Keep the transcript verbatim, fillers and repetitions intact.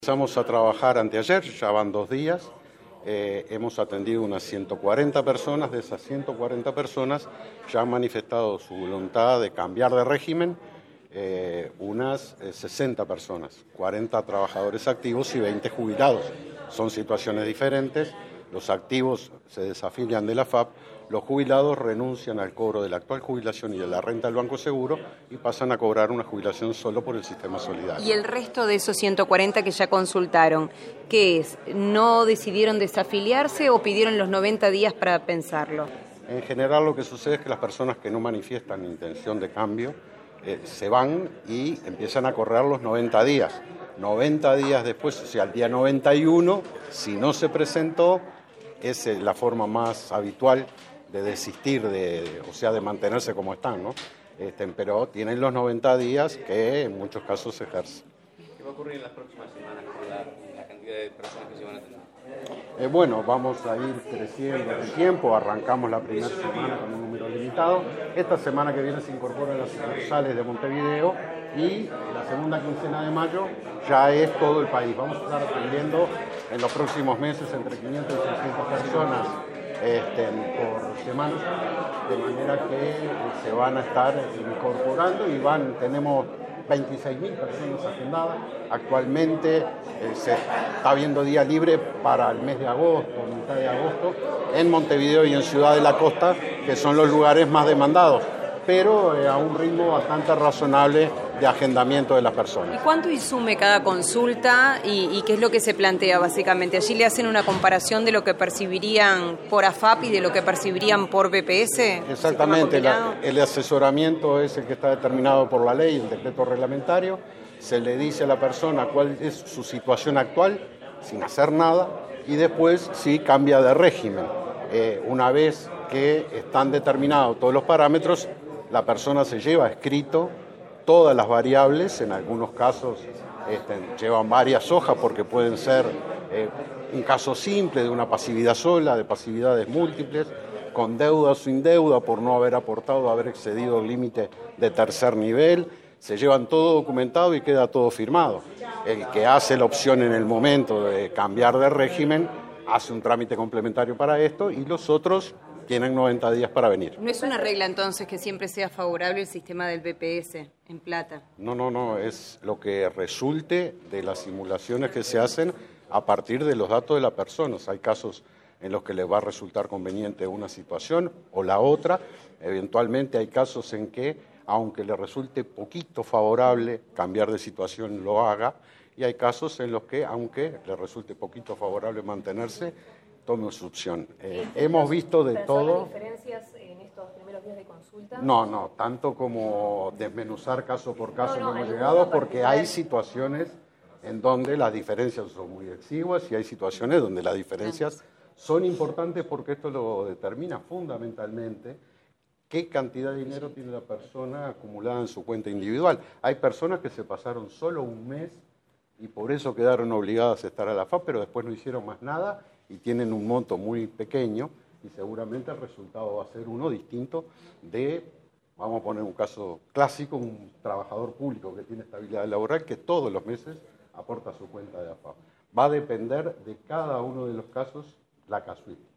Empezamos a trabajar anteayer, ya van dos días, eh, hemos atendido unas ciento cuarenta personas, de esas ciento cuarenta personas ya han manifestado su voluntad de cambiar de régimen, eh, unas eh, sesenta personas, cuarenta trabajadores activos y veinte jubilados. Son situaciones diferentes, los activos se desafilian de la F A P, los jubilados renuncian al cobro de la actual jubilación y de la renta del Banco Seguro y pasan a cobrar una jubilación solo por el sistema solidario. ¿Y el resto de esos ciento cuarenta que ya consultaron, qué es? ¿No decidieron desafiliarse o pidieron los noventa días para pensarlo? En general lo que sucede es que las personas que no manifiestan intención de cambio eh, se van y empiezan a correr los noventa días. noventa días después, o sea, al día noventa y uno, si no se presentó, es la forma más habitual de desistir, de, o sea, de mantenerse como están, ¿no? Este, pero tienen los noventa días que en muchos casos se ejercen. ¿Qué va a ocurrir en las próximas semanas con la, la cantidad de personas que se van a atender? Eh, bueno, vamos a ir creciendo el tiempo, arrancamos la primera semana con un número limitado, esta semana que viene se incorporan las sucursales de Montevideo y la segunda quincena de mayo ya es todo el país. Vamos a estar atendiendo en los próximos meses entre quinientas y seiscientas personas este, por semana, de manera que eh, se van a estar incorporando y van, tenemos veintiséis mil personas agendadas. Actualmente eh, se está viendo día libre para el mes de agosto, mitad de agosto, en Montevideo y en Ciudad de la Costa, que son los lugares más demandados, pero eh, a un ritmo bastante razonable de agendamiento de las personas. ¿Y cuánto insume cada consulta y, y qué es lo que se plantea básicamente? Allí le hacen una comparación de lo que percibirían por A F A P y de lo que percibirían por B P S. Exactamente, la, el asesoramiento es el que está determinado por la ley, el decreto reglamentario. Se le dice a la persona cuál es su situación actual, sin hacer nada, y después sí cambia de régimen. Eh, una vez que están determinados todos los parámetros, la persona se lleva escrito todas las variables, en algunos casos este, llevan varias hojas porque pueden ser eh, un caso simple de una pasividad sola, de pasividades múltiples, con deuda o sin deuda por no haber aportado, haber excedido el límite de tercer nivel. Se llevan todo documentado y queda todo firmado. El que hace la opción en el momento de cambiar de régimen hace un trámite complementario para esto y los otros tienen noventa días para venir. ¿No es una regla entonces que siempre sea favorable el sistema del B P S en plata? No, no, no, es lo que resulte de las simulaciones que se hacen a partir de los datos de las personas. Hay casos en los que les va a resultar conveniente una situación o la otra. Eventualmente hay casos en que, aunque le resulte poquito favorable cambiar de situación, lo haga. Y hay casos en los que, aunque le resulte poquito favorable mantenerse, tome su opción. Eh, hemos visto de todo. ¿Diferencias en estos primeros días de consulta? No, no, tanto como desmenuzar caso por caso no, no, no hemos llegado, porque hay situaciones en donde las diferencias son muy exiguas y hay situaciones donde las diferencias son importantes porque esto lo determina fundamentalmente qué cantidad de dinero tiene la persona acumulada en su cuenta individual. Hay personas que se pasaron solo un mes y por eso quedaron obligadas a estar a la F A P, pero después no hicieron más nada y tienen un monto muy pequeño y seguramente el resultado va a ser uno distinto de, vamos a poner un caso clásico, un trabajador público que tiene estabilidad laboral que todos los meses aporta a su cuenta de A F A P. Va a depender de cada uno de los casos la casuística.